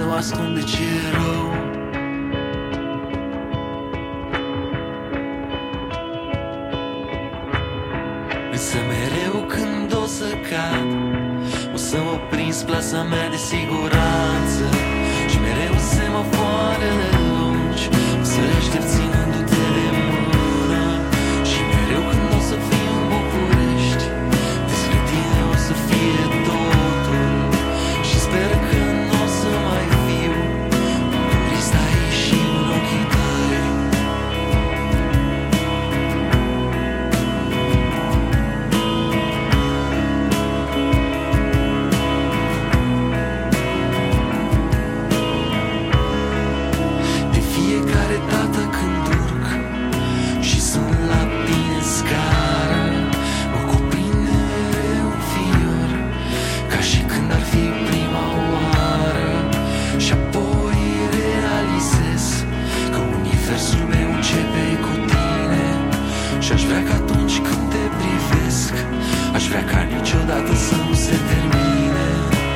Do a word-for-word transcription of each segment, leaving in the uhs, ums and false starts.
o ascund de ce e rău. Însă mereu când o să cad, o să mă prins plasa mea de siguranță. Și mereu semafoarele lungi o să le aștept ținându-te de mână. Și mereu când o să fiu în București, despre tine o să fie totul. Și sper că nu o să mai fiu un turist aici și în ochii tăi. De fiecare dată când urc și sunt la tine în scară, mă cuprinde mereu un fior, ca și când ar fi prima oară. Și apoi realizez că universul meu începe cu tine. Și aș vrea că atunci când te privesc, aș vrea ca niciodată să nu se termine.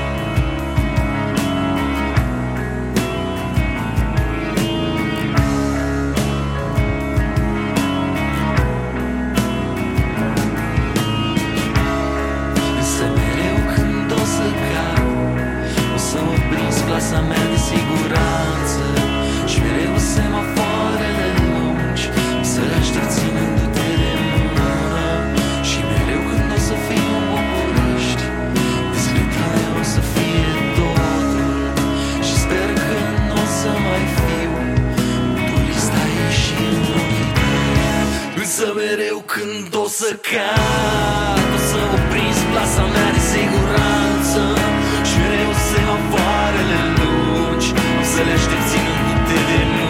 Însă mereu când o să cad, o să mă prins plasa mea de siguranță. Și mereu semafoarele lungi o să le aștept ținându-te de mână. Și mereu când o să fiu în București, despre tine o să fie totul. Și sper că nu o să mai fiu un turist aici și în ochii tăi. Însă mereu când o să cad, o să mă prins plasa mea de siguranță. Și mereu semafoarele lungi o să le aștept ținându-te de mână.